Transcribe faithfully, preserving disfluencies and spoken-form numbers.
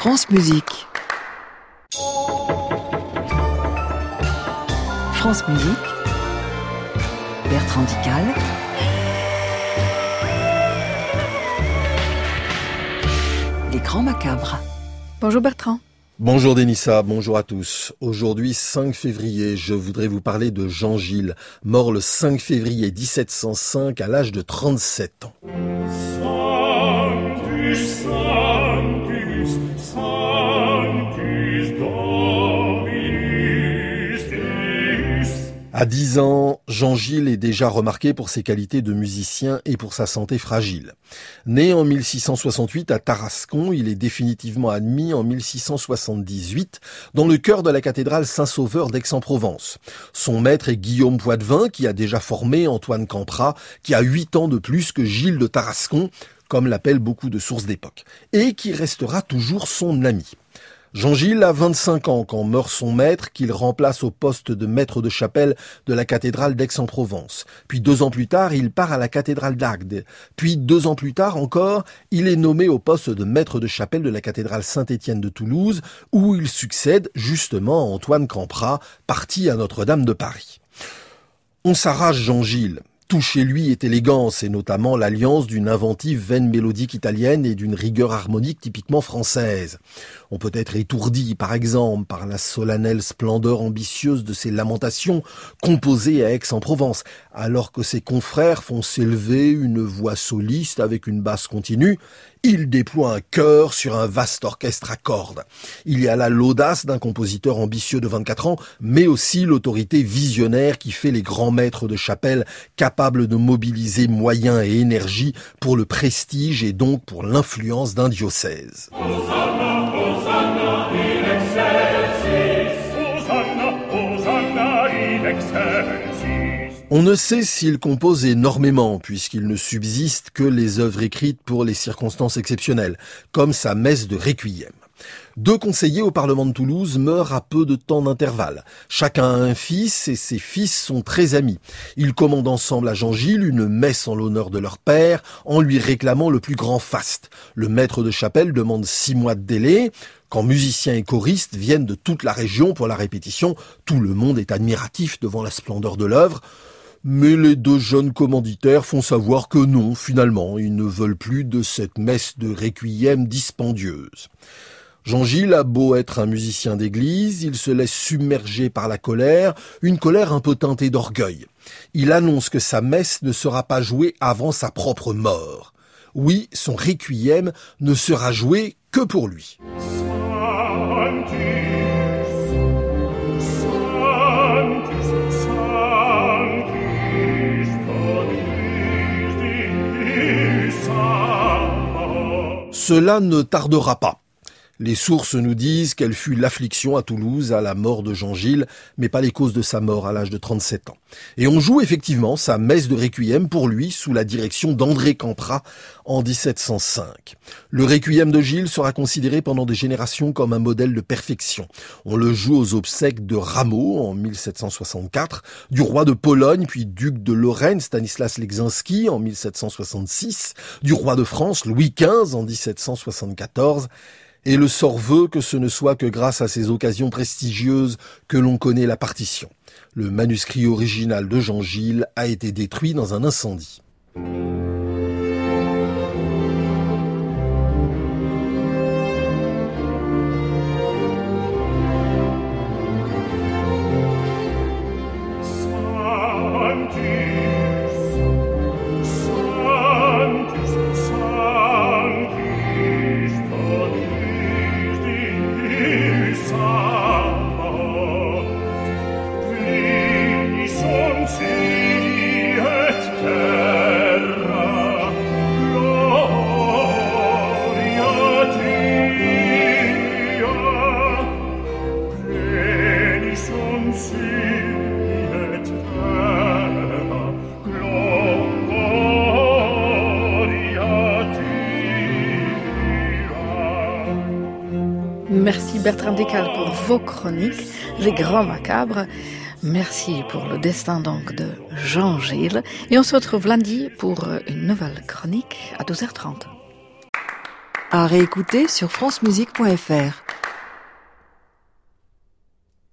France Musique. France Musique. Bertrand Dical. Les Grands Macabres. Bonjour Bertrand. Bonjour Dénissa, bonjour à tous. Aujourd'hui, cinq février, je voudrais vous parler de Jean Gilles, mort le cinq février dix-sept cent cinq à l'âge de trente-sept ans. Sanctus, Sanctus, Sanctus Dominus Deus. À dix ans, Jean Gilles est déjà remarqué pour ses qualités de musicien et pour sa santé fragile. Né en mille six cent soixante-huit à Tarascon, il est définitivement admis en mille six cent soixante-dix-huit dans le chœur de la cathédrale Saint-Sauveur d'Aix-en-Provence. Son maître est Guillaume Poitvin, qui a déjà formé Antoine Camprat, qui a huit ans de plus que Gilles de Tarascon, comme l'appellent beaucoup de sources d'époque, et qui restera toujours son ami. Jean Gilles a vingt-cinq ans quand meurt son maître, qu'il remplace au poste de maître de chapelle de la cathédrale d'Aix-en-Provence. Puis deux ans plus tard, il part à la cathédrale d'Agde. Puis deux ans plus tard encore, il est nommé au poste de maître de chapelle de la cathédrale Saint-Étienne de Toulouse, où il succède justement à Antoine Camprat, parti à Notre-Dame de Paris. On s'arrache Jean Gilles. Tout chez lui est élégance, et notamment l'alliance d'une inventive veine mélodique italienne et d'une rigueur harmonique typiquement française. On peut être étourdi, par exemple, par la solennelle splendeur ambitieuse de ses lamentations composées à Aix-en-Provence, alors que ses confrères font s'élever une voix soliste avec une basse continue. Il déploie un chœur sur un vaste orchestre à cordes. Il y a là l'audace d'un compositeur ambitieux de vingt-quatre ans, mais aussi l'autorité visionnaire qui fait les grands maîtres de chapelle capables de mobiliser moyens et énergie pour le prestige et donc pour l'influence d'un diocèse. Hosanna, Hosanna in excelsis. Hosanna, Hosanna in excelsis. On ne sait s'il compose énormément, puisqu'il ne subsiste que les œuvres écrites pour les circonstances exceptionnelles, comme sa messe de Requiem. Deux conseillers au Parlement de Toulouse meurent à peu de temps d'intervalle. Chacun a un fils et ses fils sont très amis. Ils commandent ensemble à Jean Gilles une messe en l'honneur de leur père, en lui réclamant le plus grand faste. Le maître de chapelle demande six mois de délai. Quand musiciens et choristes viennent de toute la région pour la répétition, tout le monde est admiratif devant la splendeur de l'œuvre. Mais les deux jeunes commanditaires font savoir que non, finalement, ils ne veulent plus de cette messe de Requiem dispendieuse. Jean Gilles a beau être un musicien d'église, il se laisse submerger par la colère, une colère un peu teintée d'orgueil. Il annonce que sa messe ne sera pas jouée avant sa propre mort. Oui, son Requiem ne sera joué que pour lui. Cela ne tardera pas. Les sources nous disent quelle fut l'affliction à Toulouse à la mort de Jean Gilles, mais pas les causes de sa mort à l'âge de trente-sept ans. Et on joue effectivement sa messe de Requiem pour lui sous la direction d'André Camprat en dix-sept cent cinq. Le Requiem de Gilles sera considéré pendant des générations comme un modèle de perfection. On le joue aux obsèques de Rameau en mille sept cent soixante-quatre, du roi de Pologne puis duc de Lorraine Stanislas Leczinski en mille sept cent soixante-six, du roi de France Louis quinze en dix-sept cent soixante-quatorze. Et le sort veut que ce ne soit que grâce à ces occasions prestigieuses que l'on connaît la partition. Le manuscrit original de Jean Gilles a été détruit dans un incendie. Merci Bertrand Dical pour vos chroniques, les Grands Macabres. Merci pour le destin donc de Jean Gilles. Et on se retrouve lundi pour une nouvelle chronique à douze heures trente. À réécouter sur francemusique point fr.